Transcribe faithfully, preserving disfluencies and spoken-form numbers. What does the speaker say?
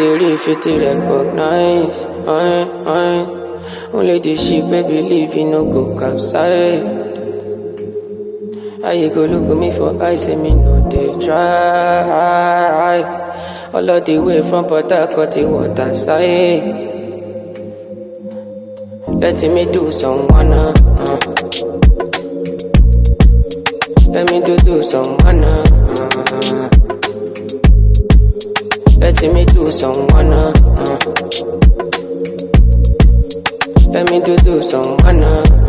the real fit to recognize. I, I, only the sheep may believe you no go capsize. How you go look at me for eyes and me no they try. All of the way from Port Harcourt to water side. Let me do some wanna. Uh. Let me do do some wanna. Uh. Let me do some wanna. Uh. Let me do do some wanna.